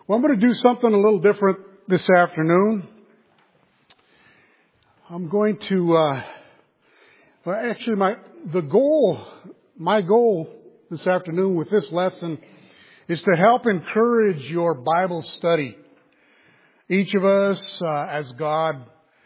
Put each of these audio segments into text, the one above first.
Well, I'm going to do something a little different this afternoon. I'm going to, my goal this afternoon with this lesson is to help encourage your Bible study. Each of us, as God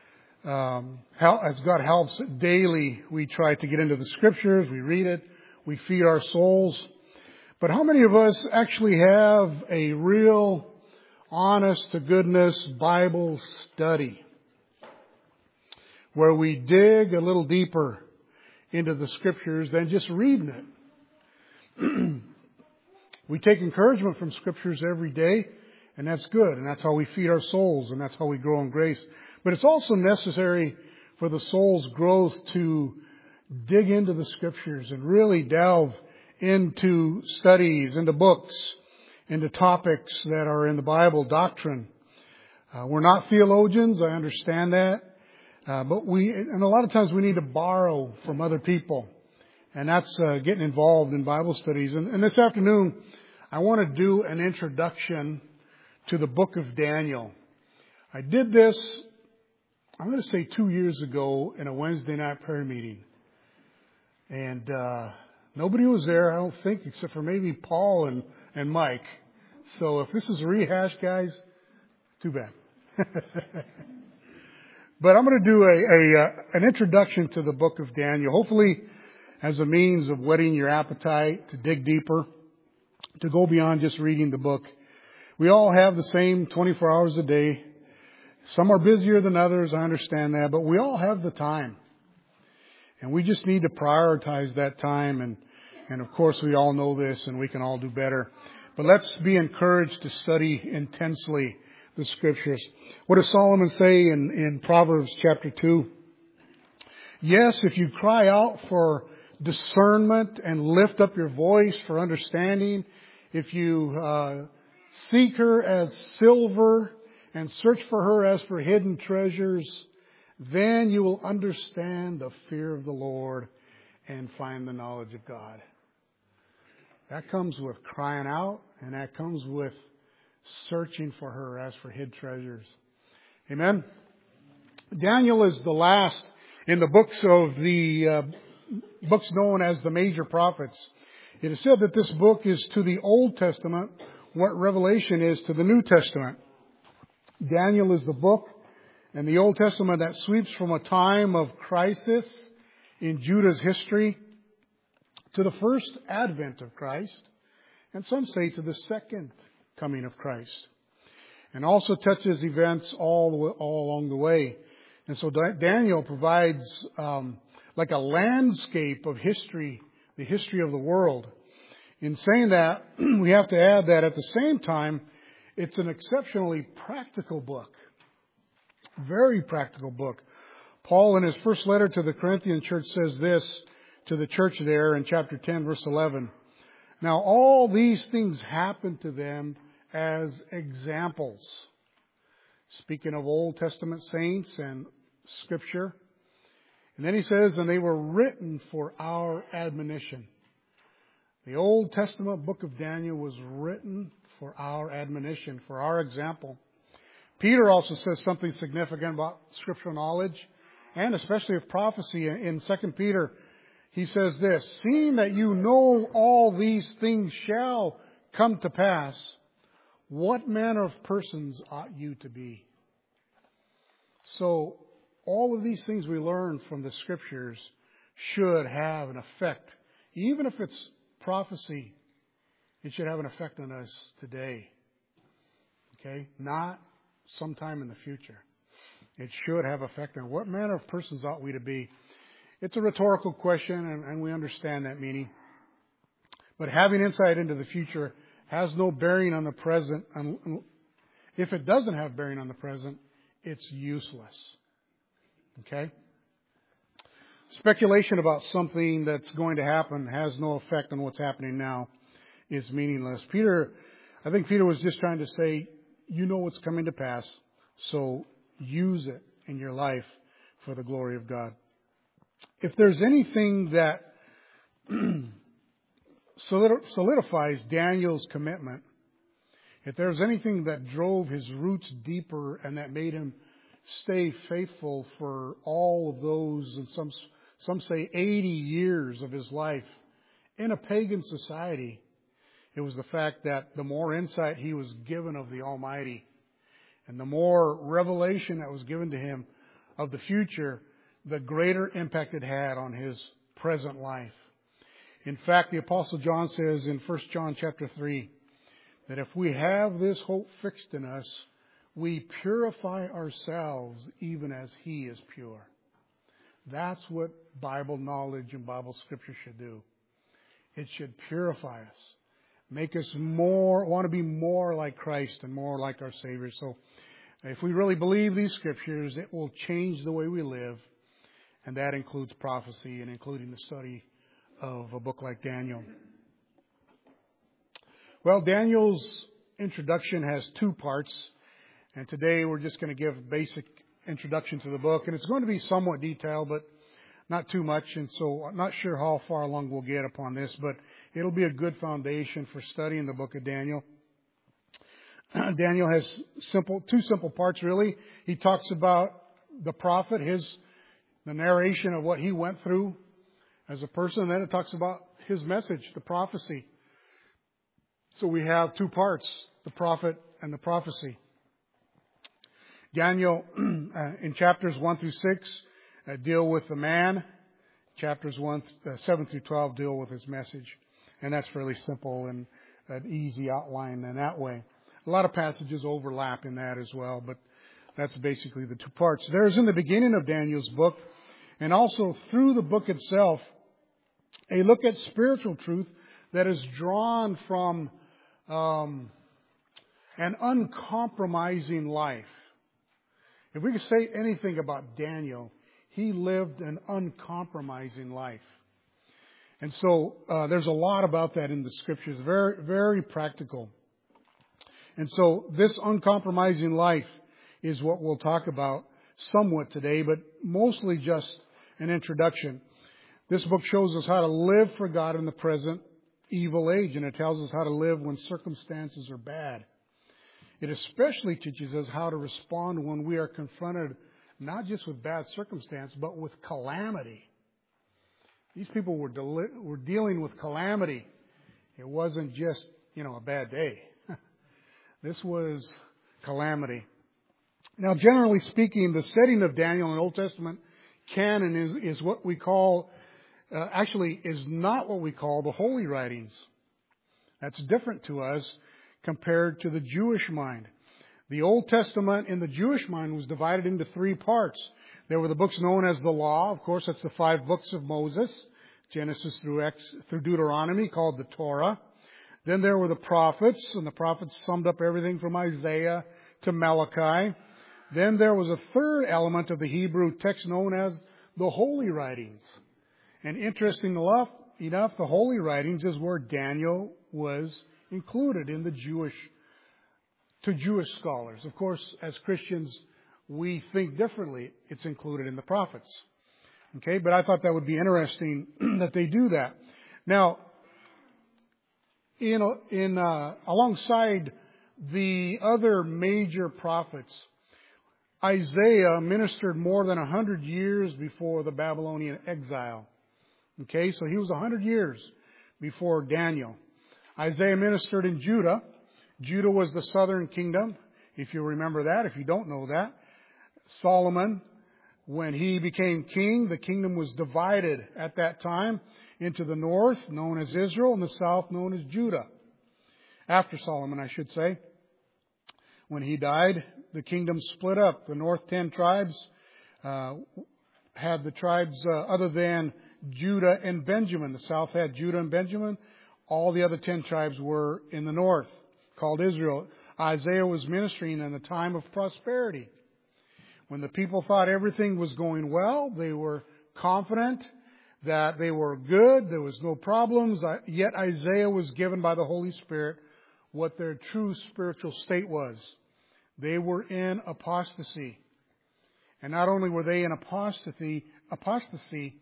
helps daily, we try to get into the Scriptures, we read it, we feed our souls. But how many of us actually have a real, honest to goodness Bible study where we dig a little deeper into the Scriptures than just reading it? We take encouragement from Scriptures every day, and that's good, and that's how we feed our souls, and that's how we grow in grace. But it's also necessary for the soul's growth to dig into the Scriptures and really delve into studies, into books, into topics that are in the Bible, doctrine. We're not theologians, I understand that. But and a lot of times we need to borrow from other people. And that's getting involved in Bible studies. And this afternoon, I want to do an introduction to the book of Daniel. I did this, I'm going to say 2 years ago in a Wednesday night prayer meeting. And nobody was there, I don't think, except for maybe Paul and Mike. So if this is a rehash, guys, too bad. But I'm going to do an introduction to the book of Daniel, hopefully as a means of whetting your appetite to dig deeper, to go beyond just reading the book. We all have the same 24 hours a day. Some are busier than others, I understand that, but we all have the time. And we just need to prioritize that time. And of course, we all know this, and we can all do better. But let's be encouraged to study intensely the Scriptures. What does Solomon say in Proverbs chapter 2? Yes, if you cry out for discernment and lift up your voice for understanding, if you seek her as silver and search for her as for hidden treasures, then you will understand the fear of the Lord and find the knowledge of God. That comes with crying out, and that comes with searching for her as for hid treasures. Amen. Daniel is the last in the books of the books known as the major prophets. It is said that this book is to the Old Testament what Revelation is to the New Testament. Daniel is the book in the Old Testament that sweeps from a time of crisis in Judah's history to the first advent of Christ, and some say to the second coming of Christ, and also touches events all along the way. And so Daniel provides like a landscape of history, the history of the world. In saying that, we have to add that at the same time, it's an exceptionally practical book. Very practical book. Paul, in his first letter to the Corinthian church, says this to the church there in chapter 10, verse 11. Now, all these things happened to them as examples. Speaking of Old Testament saints and Scripture. And then he says, and they were written for our admonition. The Old Testament book of Daniel was written for our admonition, for our example. Peter also says something significant about scriptural knowledge, and especially of prophecy. In 2 Peter, he says this, seeing that you know all these things shall come to pass, what manner of persons ought you to be? So, all of these things we learn from the Scriptures should have an effect. Even if it's prophecy, it should have an effect on us today. Okay? Not sometime in the future. It should have effect on what manner of persons ought we to be. It's a rhetorical question, and we understand that meaning. But having insight into the future has no bearing on the present. If it doesn't have bearing on the present, it's useless. Okay? Speculation about something that's going to happen has no effect on what's happening now is meaningless. I think Peter was just trying to say, you know what's coming to pass, so use it in your life for the glory of God. If there's anything that solidifies Daniel's commitment, If there was anything that drove his roots deeper and that made him stay faithful for all of those, and some say 80 years of his life in a pagan society, it was the fact that the more insight he was given of the Almighty and the more revelation that was given to him of the future, the greater impact it had on his present life. In fact, the Apostle John says in 1 John chapter 3 that if we have this hope fixed in us, we purify ourselves even as He is pure. That's what Bible knowledge and Bible Scripture should do. It should purify us, make us want to be more like Christ and more like our Savior. So if we really believe these Scriptures, it will change the way we live, and that includes prophecy and including the study of a book like Daniel. Well, Daniel's introduction has two parts, and today we're just going to give a basic introduction to the book, and it's going to be somewhat detailed, but not too much, and so I'm not sure how far along we'll get upon this, but it'll be a good foundation for studying the book of Daniel. Daniel has two simple parts, really. He talks about the prophet, the narration of what he went through as a person, and then it talks about his message, the prophecy. So we have two parts, the prophet and the prophecy. Daniel, in chapters 1 through 6, deal with the man. Chapters 7 through 12 deal with his message. And that's fairly simple and an easy outline in that way. A lot of passages overlap in that as well, but that's basically the two parts. There's in the beginning of Daniel's book, and also through the book itself, a look at spiritual truth that is drawn from an uncompromising life. If we could say anything about Daniel, he lived an uncompromising life. And so there's a lot about that in the Scriptures, very, very practical. And so this uncompromising life is what we'll talk about somewhat today, but mostly just an introduction. This book shows us how to live for God in the present evil age, and it tells us how to live when circumstances are bad. It especially teaches us how to respond when we are confronted not just with bad circumstance, but with calamity. These people were dealing with calamity. It wasn't just, a bad day. This was calamity. Now, generally speaking, the setting of Daniel in the Old Testament canon is what we call, is not what we call the Holy Writings. That's different to us compared to the Jewish mind. The Old Testament in the Jewish mind was divided into three parts. There were the books known as the Law. Of course, that's the 5 books of Moses, Genesis through Deuteronomy, called the Torah. Then there were the prophets, and the prophets summed up everything from Isaiah to Malachi. Then there was a third element of the Hebrew text known as the Holy Writings. And interesting enough, the Holy Writings is where Daniel was included in to Jewish scholars. Of course, as Christians, we think differently. It's included in the prophets. Okay, but I thought that would be interesting that they do that. Now, alongside the other major prophets, Isaiah ministered more than 100 years before the Babylonian exile. Okay, so he was 100 years before Daniel. Isaiah ministered in Judah. Judah was the southern kingdom, if you remember that, if you don't know that. Solomon, when he became king, the kingdom was divided at that time into the north, known as Israel, and the south, known as Judah. After Solomon, I should say. When he died, the kingdom split up. The north 10 tribes had the tribes other than Judah and Benjamin. The south had Judah and Benjamin. All the other 10 tribes were in the north, called Israel. Isaiah was ministering in a time of prosperity. When the people thought everything was going well, they were confident that they were good, there was no problems. Yet Isaiah was given by the Holy Spirit what their true spiritual state was. They were in apostasy. And not only were they in apostasy,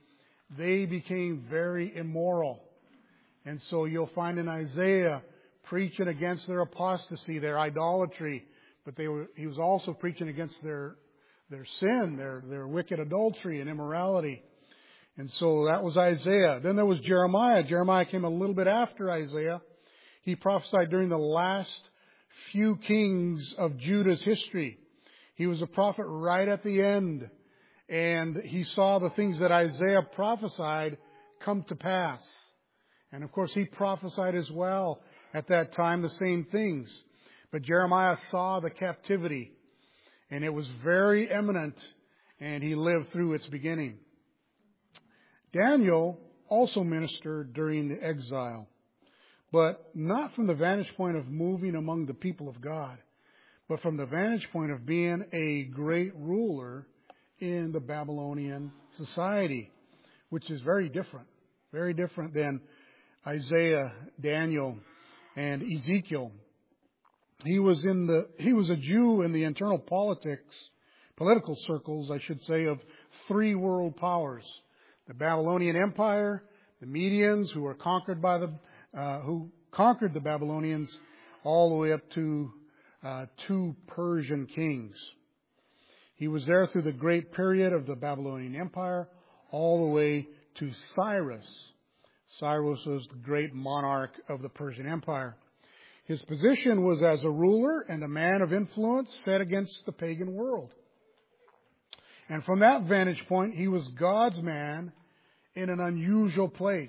they became very immoral. And so you'll find in Isaiah preaching against their apostasy, their idolatry, but he was also preaching against their sin, their wicked adultery and immorality. And so that was Isaiah. Then there was Jeremiah. Jeremiah came a little bit after Isaiah. He prophesied during the last few kings of Judah's history. He was a prophet right at the end. And he saw the things that Isaiah prophesied come to pass. And of course, he prophesied as well at that time the same things. But Jeremiah saw the captivity. And it was very imminent. And he lived through its beginning. Daniel also ministered during the exile. But not from the vantage point of moving among the people of God, but from the vantage point of being a great ruler in the Babylonian society, which is very different than Isaiah, Daniel, and Ezekiel. He was a Jew in the internal political circles, I should say, of three world powers: the Babylonian Empire, the Medians, who conquered the Babylonians, all the way up to two Persian kings. He was there through the great period of the Babylonian Empire, all the way to Cyrus. Cyrus was the great monarch of the Persian Empire. His position was as a ruler and a man of influence set against the pagan world. And from that vantage point, he was God's man in an unusual place.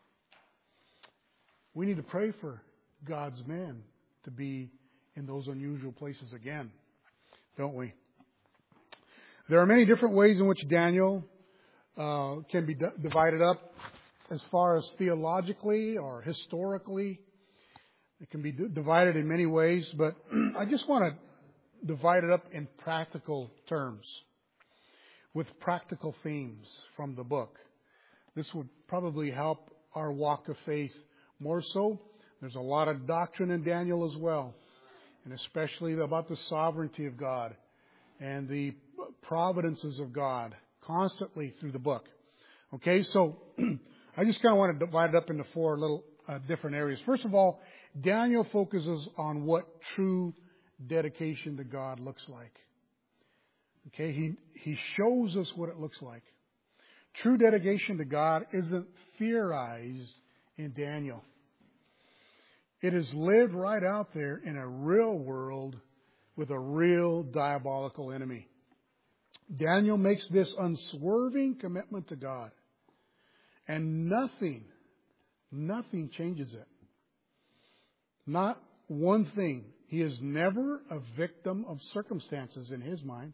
We need to pray for God's men to be in those unusual places again, don't we? There are many different ways in which Daniel can be divided up as far as theologically or historically. It can be divided in many ways, but I just want to divide it up in practical terms with practical themes from the book. This would probably help our walk of faith more so. There's a lot of doctrine in Daniel as well, and especially about the sovereignty of God and the providences of God constantly through the book. Okay, so I just kind of want to divide it up into four little different areas. First of all, Daniel focuses on what true dedication to God looks like. Okay, he shows us what it looks like. True dedication to God isn't theorized in Daniel. It is lived right out there in a real world with a real diabolical enemy. Daniel makes this unswerving commitment to God. And nothing changes it. Not one thing. He is never a victim of circumstances in his mind.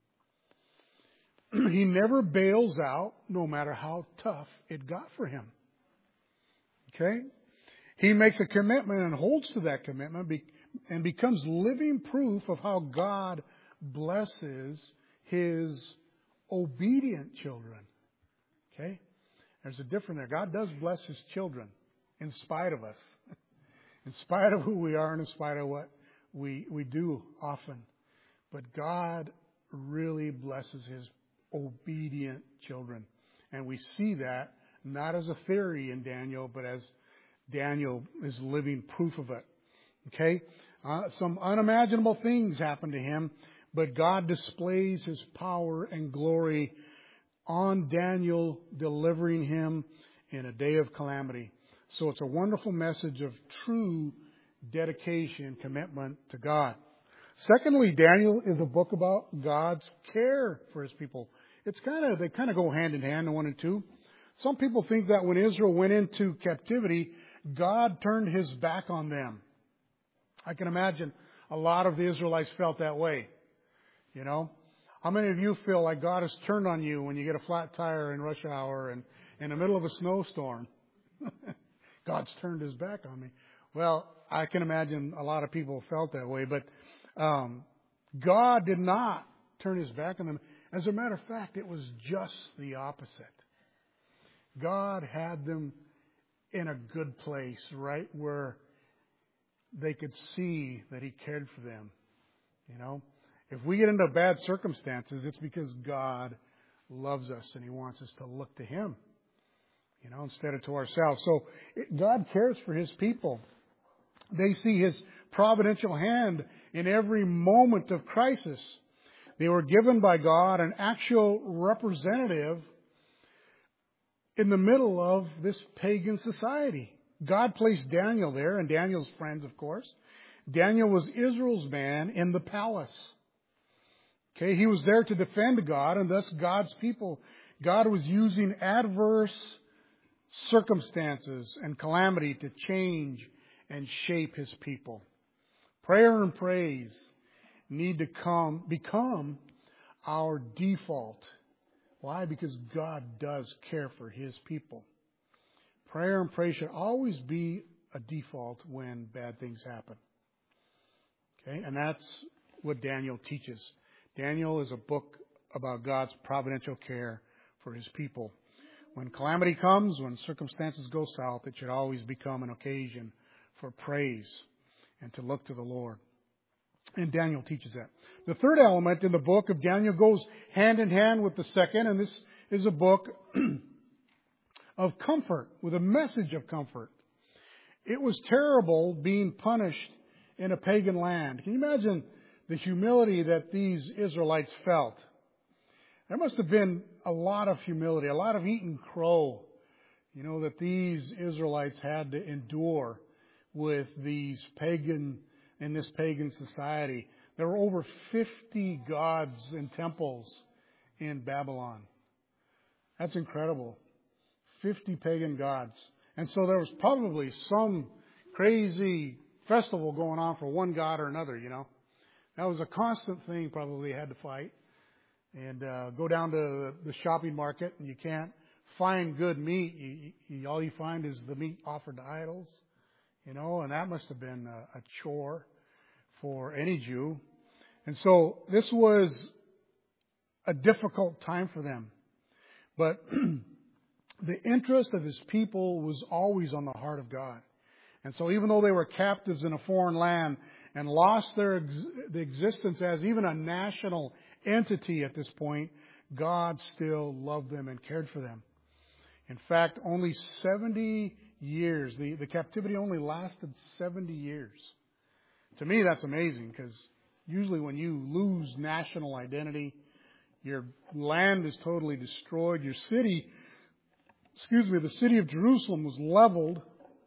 He never bails out, no matter how tough it got for him. Okay? He makes a commitment and holds to that commitment and becomes living proof of how God blesses His obedient children. Okay? There's a difference there. God does bless His children in spite of us. In spite of who we are and in spite of what we do often. But God really blesses His obedient children. And we see that not as a theory in Daniel, but as Daniel is living proof of it. Okay? Some unimaginable things happen to him, but God displays His power and glory on Daniel, delivering him in a day of calamity. So it's a wonderful message of true dedication and commitment to God. Secondly, Daniel is a book about God's care for His people. They kind of go hand in hand, 1 and 2. Some people think that when Israel went into captivity, God turned His back on them. I can imagine a lot of the Israelites felt that way. You know? How many of you feel like God has turned on you when you get a flat tire in rush hour and in the middle of a snowstorm? God's turned His back on me. Well, I can imagine a lot of people felt that way, but God did not turn His back on them. As a matter of fact, it was just the opposite. God had them in a good place, right where they could see that He cared for them. You know, if we get into bad circumstances, it's because God loves us and He wants us to look to Him, you know, instead of to ourselves. So God cares for His people. They see His providential hand in every moment of crisis. They were given by God an actual representative in the middle of this pagan society. God placed Daniel there, and Daniel's friends, of course. Daniel was Israel's man in the palace. Okay, he was there to defend God and thus God's people. God was using adverse circumstances and calamity to change and shape His people. Prayer and praise need to become our default. Why? Because God does care for His people. Prayer and praise should always be a default when bad things happen. Okay? And that's what Daniel teaches. Daniel is a book about God's providential care for His people. When calamity comes, when circumstances go south, it should always become an occasion for praise and to look to the Lord. And Daniel teaches that. The third element in the book of Daniel goes hand in hand with the second, and this is a book of comfort, with a message of comfort. It was terrible being punished in a pagan land. Can you imagine the humility that these Israelites felt? There must have been a lot of humility, a lot of eating crow, that these Israelites had to endure with in this pagan society. There were over 50 gods and temples in Babylon. That's incredible. 50 pagan gods. And so there was probably some crazy festival going on for one god or another, That was a constant thing probably they had to fight. And go down to the shopping market and you can't find good meat. All you find is the meat offered to idols, and that must have been a chore for any Jew. And so this was a difficult time for them. But the interest of His people was always on the heart of God. And so even though they were captives in a foreign land and lost the existence as even a national entity at this point, God still loved them and cared for them. In fact, only 70 years. The captivity only lasted 70 years. To me, that's amazing, because usually when you lose national identity, your land is totally destroyed. Your city, the city of Jerusalem was leveled.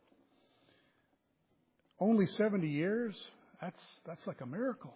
Only 70 years? That's like a miracle.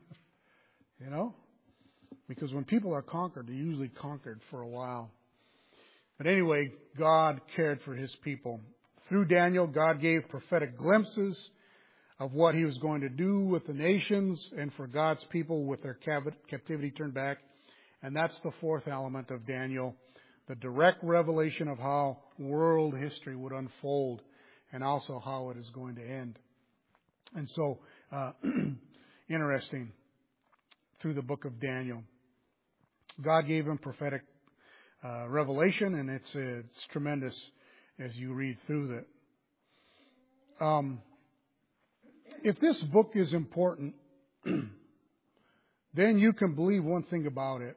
Because when people are conquered, they're usually conquered for a while. But anyway, God cared for His people. Through Daniel, God gave prophetic glimpses of what He was going to do with the nations and for God's people with their captivity turned back. And that's the fourth element of Daniel, the direct revelation of how world history would unfold and also how it is going to end. And so, interesting, through the book of Daniel. God gave him prophetic revelation, and it's tremendous as you read through that. If this book is important, then you can believe one thing about it.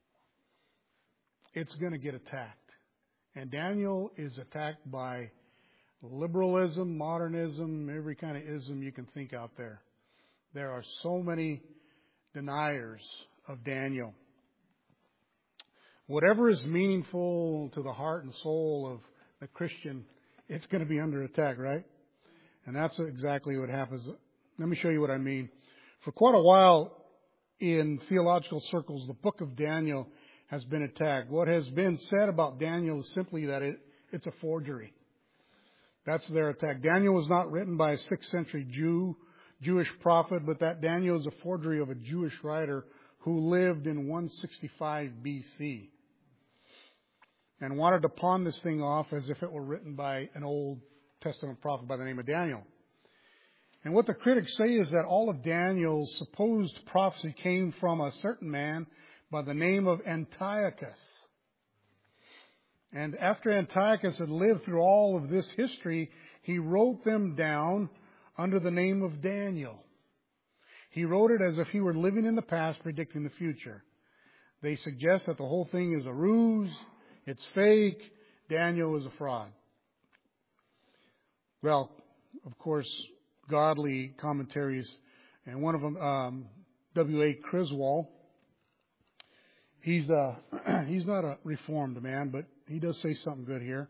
It's going to get attacked. And Daniel is attacked by liberalism, modernism, every kind of ism you can think out there. There are so many deniers of Daniel. Whatever is meaningful to the heart and soul of a Christian, it's going to be under attack, right? And that's exactly what happens. Let me show you what I mean. For quite a while in theological circles, the book of Daniel has been attacked. What has been said about Daniel is simply that it's a forgery. That's their attack. Daniel was not written by a 6th century Jewish prophet, but that Daniel is a forgery of a Jewish writer who lived in 165 BC and wanted to pawn this thing off as if it were written by an Old Testament prophet by the name of Daniel. And what the critics say is that all of Daniel's supposed prophecy came from a certain man by the name of Antiochus. And after Antiochus had lived through all of this history, he wrote them down under the name of Daniel. He wrote it as if he were living in the past, predicting the future. They suggest that the whole thing is a ruse, it's fake, Daniel is a fraud. Well, of course, godly commentaries, and one of them, W.A. Criswell. He's not a reformed man, but he does say something good here.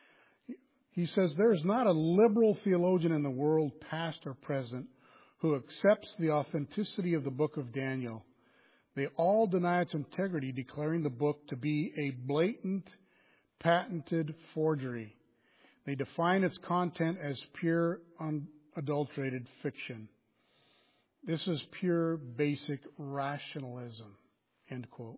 He says, there is not a liberal theologian in the world, past or present, who accepts the authenticity of the book of Daniel. They all deny its integrity, declaring the book to be a blatant, patented forgery. They define its content as pure, unadulterated fiction. This is pure, basic rationalism, end quote.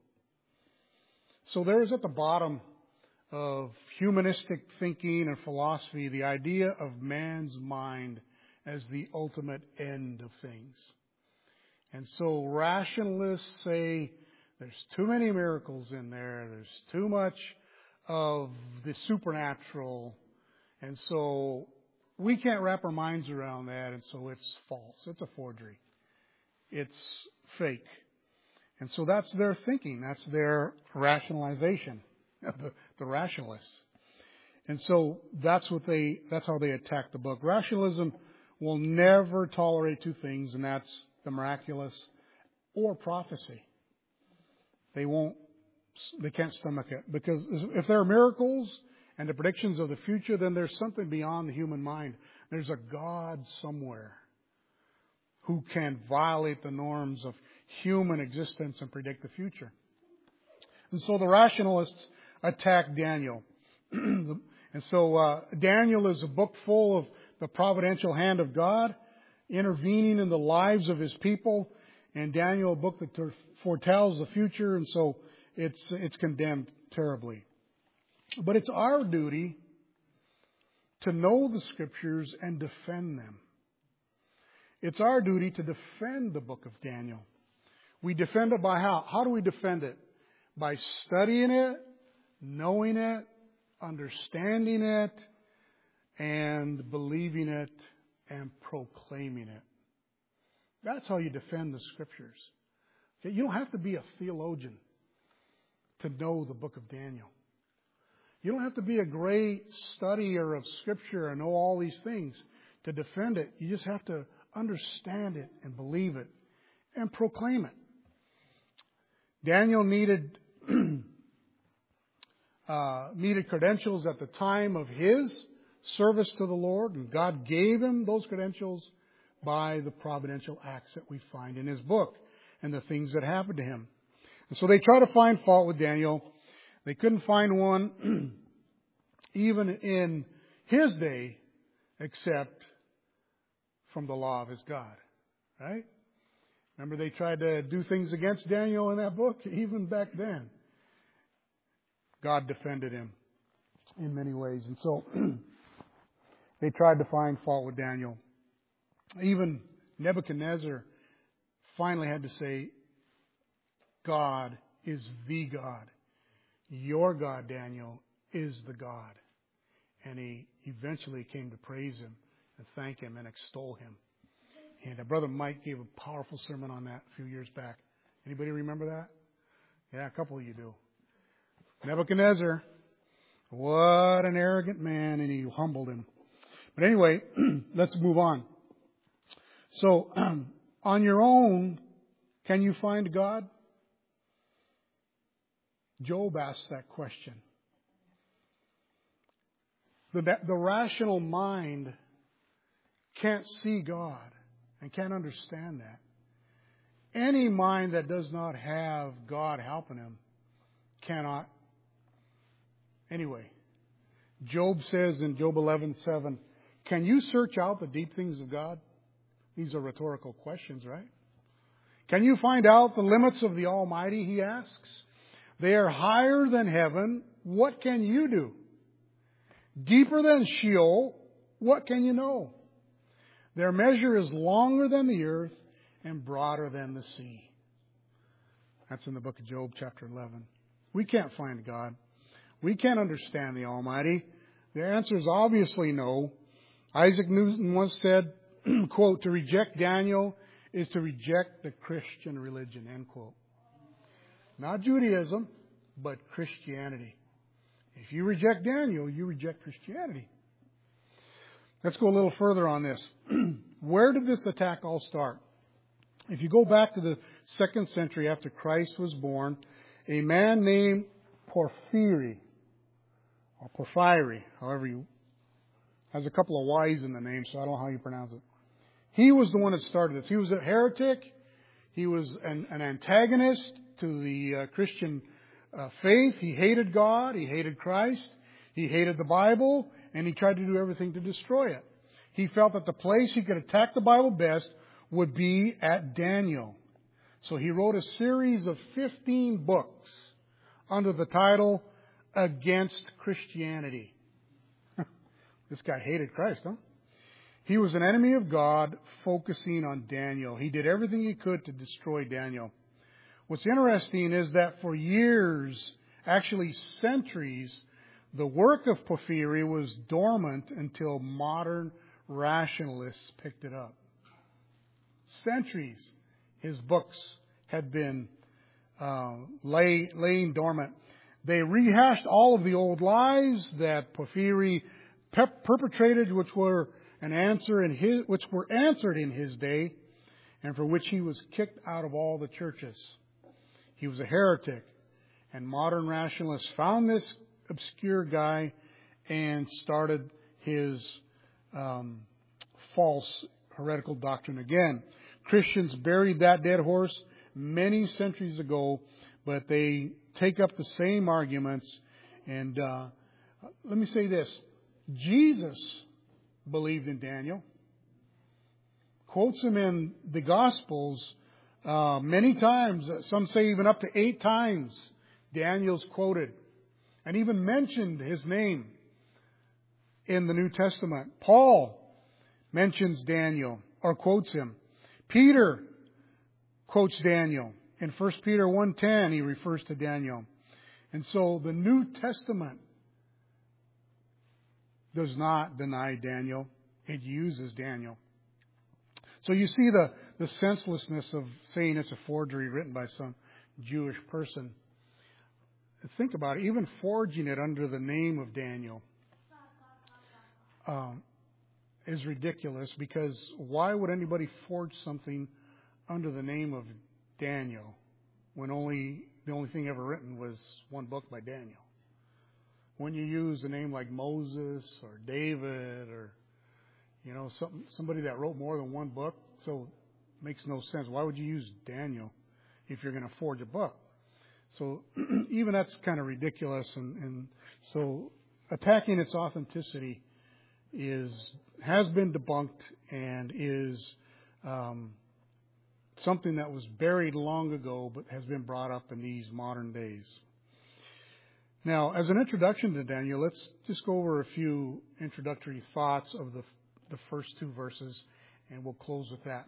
So there is at the bottom of humanistic thinking and philosophy the idea of man's mind as the ultimate end of things. And so rationalists say there's too many miracles in there, there's too much of the supernatural, and so we can't wrap our minds around that, and so it's false. It's a forgery. It's fake. And so that's their thinking. That's their rationalization, the rationalists. And so that's how they attack the book. Rationalism will never tolerate two things, and that's the miraculous or prophecy. They can't stomach it. Because if there are miracles and the predictions of the future, then there's something beyond the human mind. There's a God somewhere who can violate the norms of human existence and predict the future. And so the rationalists attack Daniel. And so Daniel is a book full of the providential hand of God intervening in the lives of His people. And Daniel, a book that foretells the future, and so it's condemned terribly. But it's our duty to know the Scriptures and defend them. It's our duty to defend the book of Daniel. We defend it by how? How do we defend it? By studying it, knowing it, understanding it, and believing it, and proclaiming it. That's how you defend the Scriptures. Okay? You don't have to be a theologian to know the book of Daniel. You don't have to be a great studier of Scripture and know all these things to defend it. You just have to understand it and believe it and proclaim it. Daniel needed credentials at the time of his service to the Lord, and God gave him those credentials by the providential acts that we find in his book and the things that happened to him. And so they try to find fault with Daniel. They couldn't find one even in his day except from the law of his God. Right? Remember, they tried to do things against Daniel in that book? Even back then, God defended him in many ways. And so they tried to find fault with Daniel. Even Nebuchadnezzar finally had to say, God is the God. Your God, Daniel, is the God. And he eventually came to praise him and thank him and extol him. And Brother Mike gave a powerful sermon on that a few years back. Anybody remember that? Yeah, a couple of you do. Nebuchadnezzar, what an arrogant man, and he humbled him. But anyway, let's move on. So, on your own, can you find God? Job asked that question. The rational mind can't see God and can't understand that. Any mind that does not have God helping him cannot. Anyway, Job says in Job 11:7, can you search out the deep things of God? These are rhetorical questions, right? Can you find out the limits of the Almighty, he asks? They are higher than heaven. What can you do? Deeper than Sheol. What can you know? Their measure is longer than the earth and broader than the sea. That's in the book of Job, chapter 11. We can't find God. We can't understand the Almighty. The answer is obviously no. Isaac Newton once said, quote, to reject Daniel is to reject the Christian religion, end quote. Not Judaism, but Christianity. If you reject Daniel, you reject Christianity. Let's go a little further on this. where did this attack all start? If you go back to the 2nd century after Christ was born, a man named Porphyry, or Porphyry, has a couple of Y's in the name, so I don't know how you pronounce it. He was the one that started this. He was a heretic. He was an antagonist to the Christian faith. He hated God. He hated Christ. He hated the Bible. And he tried to do everything to destroy it. He felt that the place he could attack the Bible best would be at Daniel. So he wrote a series of 15 books under the title Against Christianity. This guy hated Christ, huh? He was an enemy of God, focusing on Daniel. He did everything he could to destroy Daniel. What's interesting is that for years, actually centuries, the work of Porphyry was dormant until modern rationalists picked it up. Centuries, his books had been laying dormant. They rehashed all of the old lies that Porphyry perpetrated, which were answered in his day, and for which he was kicked out of all the churches. He was a heretic, and modern rationalists found this obscure guy and started his false heretical doctrine again. Christians buried that dead horse many centuries ago, but they take up the same arguments. And let me say this. Jesus believed in Daniel. Quotes him in the Gospels many times. Some say even up to 8 times Daniel's quoted. And even mentioned his name in the New Testament. Paul mentions Daniel or quotes him. Peter quotes Daniel. In 1 Peter 1:10 he refers to Daniel. And so the New Testament does not deny Daniel. It uses Daniel. So you see the senselessness of saying it's a forgery written by some Jewish person. Think about it. Even forging it under the name of Daniel is ridiculous, because why would anybody forge something under the name of Daniel when the only thing ever written was one book by Daniel? When you use a name like Moses or David or somebody that wrote more than one book, so it makes no sense. Why would you use Daniel if you're going to forge a book? So even that's kind of ridiculous, and so attacking its authenticity has been debunked and is something that was buried long ago, but has been brought up in these modern days. Now, as an introduction to Daniel, let's just go over a few introductory thoughts of the first 2 verses, and we'll close with that.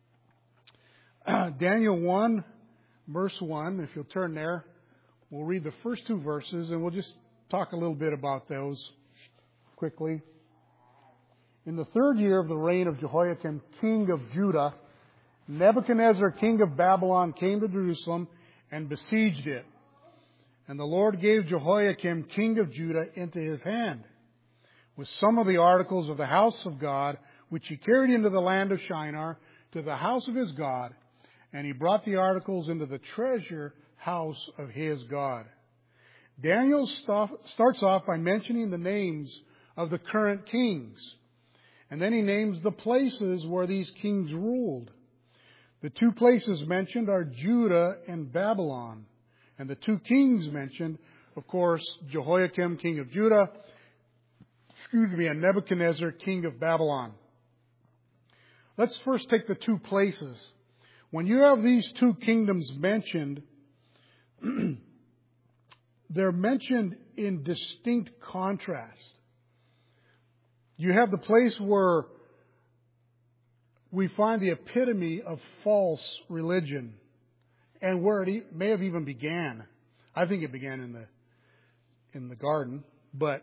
Daniel 1, verse 1, if you'll turn there, we'll read the first 2 verses, and we'll just talk a little bit about those quickly. In the 3rd year of the reign of Jehoiakim, king of Judah, Nebuchadnezzar, king of Babylon, came to Jerusalem and besieged it. And the Lord gave Jehoiakim, king of Judah, into his hand, with some of the articles of the house of God, which he carried into the land of Shinar, to the house of his God. And he brought the articles into the treasure house of his God. Daniel starts off by mentioning the names of the current kings. And then he names the places where these kings ruled. The 2 places mentioned are Judah and Babylon. And the 2 kings mentioned, of course, Jehoiakim, king of Judah, and Nebuchadnezzar, king of Babylon. Let's first take the 2 places. When you have these 2 kingdoms mentioned, they're mentioned in distinct contrast. You have the place where we find the epitome of false religion, and where it may have even began. I think it began in the garden, but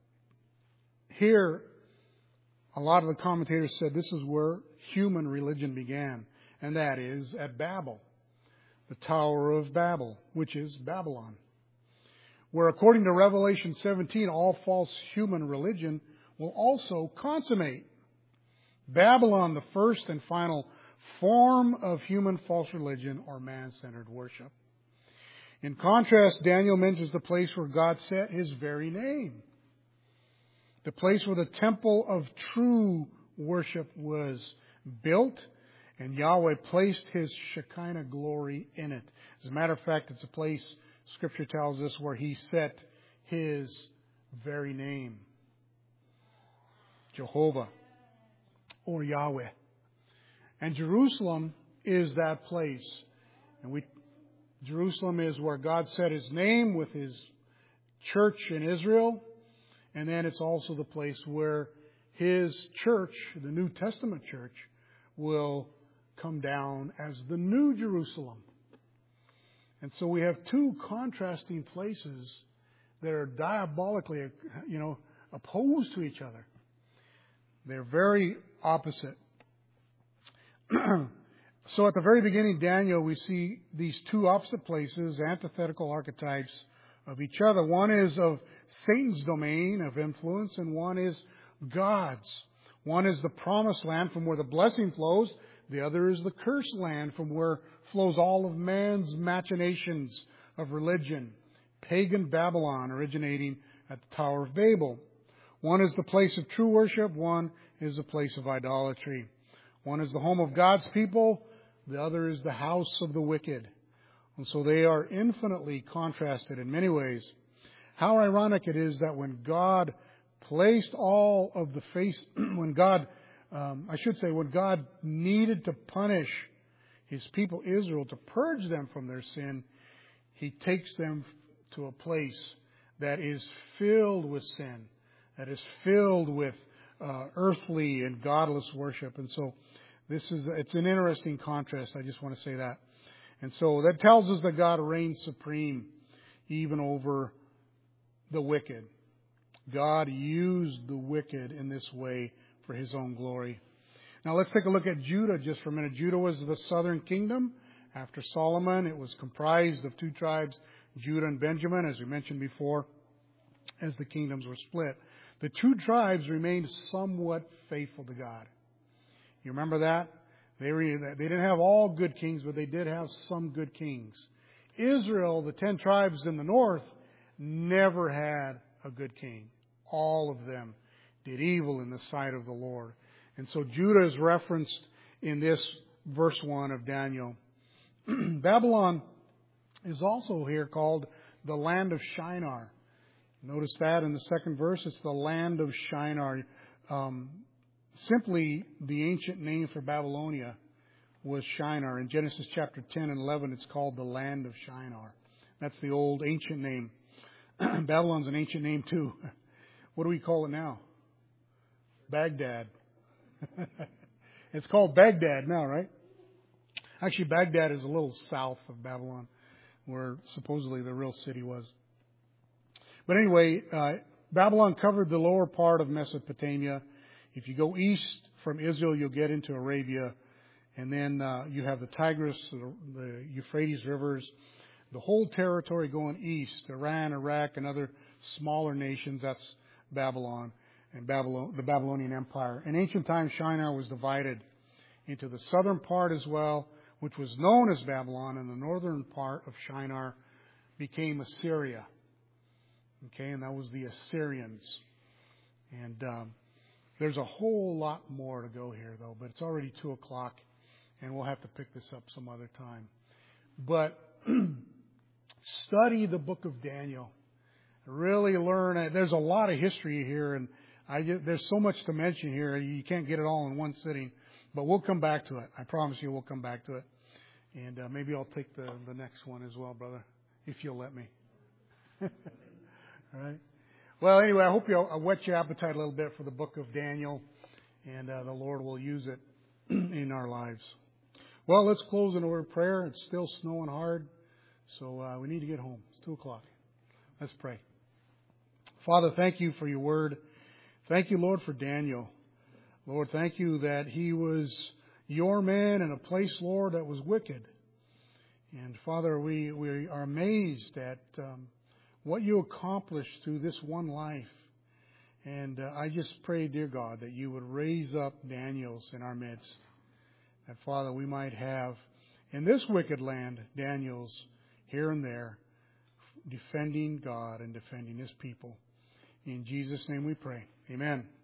here a lot of the commentators said this is where human religion began, and that is at Babel, the Tower of Babel, which is Babylon, where according to Revelation 17, all false human religion will also consummate. Babylon, the first and final form of human false religion or man-centered worship. In contrast, Daniel mentions the place where God set His very name. The place where the temple of true worship was built, and Yahweh placed His Shekinah glory in it. As a matter of fact, it's a place, Scripture tells us, where He set His very name. Jehovah, or Yahweh. And Jerusalem is that place. And Jerusalem is where God set His name with His church in Israel. And then it's also the place where His church, the New Testament church, will come down as the New Jerusalem. And so we have two contrasting places that are diabolically, opposed to each other. They're very opposite. So at the very beginning, Daniel, we see these two opposite places, antithetical archetypes of each other. One is of Satan's domain of influence, and one is God's. One is the promised land from where the blessing flows. The other is the cursed land from where flows all of man's machinations of religion. Pagan Babylon originating at the Tower of Babel. One is the place of true worship. One is the place of idolatry. One is the home of God's people. The other is the house of the wicked. And so they are infinitely contrasted in many ways. How ironic it is that when God placed all of the when God needed to punish His people Israel, to purge them from their sin, He takes them to a place that is filled with sin, that is filled with earthly and godless worship. And so it's an interesting contrast. I just want to say that. And so that tells us that God reigns supreme even over the wicked. God used the wicked in this way for His own glory. Now let's take a look at Judah just for a minute. Judah was the southern kingdom. After Solomon, it was comprised of two tribes, Judah and Benjamin, as we mentioned before, as the kingdoms were split. The two tribes remained somewhat faithful to God. You remember that? They didn't have all good kings, but they did have some good kings. Israel, the 10 tribes in the north, never had a good king. All of them did evil in the sight of the Lord. And so Judah is referenced in this verse 1 of Daniel. Babylon is also here called the land of Shinar. Notice that in the second verse, it's the land of Shinar. Simply, the ancient name for Babylonia was Shinar. In Genesis chapter 10 and 11, it's called the land of Shinar. That's the old ancient name. Babylon's an ancient name too. What do we call it now? Baghdad. It's called Baghdad now, right? Actually, Baghdad is a little south of Babylon, where supposedly the real city was. But anyway, Babylon covered the lower part of Mesopotamia. If you go east from Israel, you'll get into Arabia. And then you have the Tigris, the Euphrates rivers, the whole territory going east, Iran, Iraq, and other smaller nations. That's Babylon and the Babylonian Empire. In ancient times, Shinar was divided into the southern part as well, which was known as Babylon, and the northern part of Shinar became Assyria. Okay, and that was the Assyrians. And there's a whole lot more to go here, though, but it's already 2 o'clock, and we'll have to pick this up some other time. But study the book of Daniel. Really learn. There's a lot of history here, and there's so much to mention here. You can't get it all in one sitting, but we'll come back to it. I promise you we'll come back to it. And maybe I'll take the next one as well, brother, if you'll let me. All right. Well, anyway, I hope I'll whet your appetite a little bit for the book of Daniel, and the Lord will use it in our lives. Well, let's close in a word of prayer. It's still snowing hard, so we need to get home. It's 2 o'clock. Let's pray. Father, thank you for your word. Thank you, Lord, for Daniel. Lord, thank you that he was your man in a place, Lord, that was wicked. And Father, we are amazed at what you accomplished through this one life. And I just pray, dear God, that you would raise up Daniels in our midst. That, Father, we might have in this wicked land Daniels here and there defending God and defending His people. In Jesus' name we pray. Amen.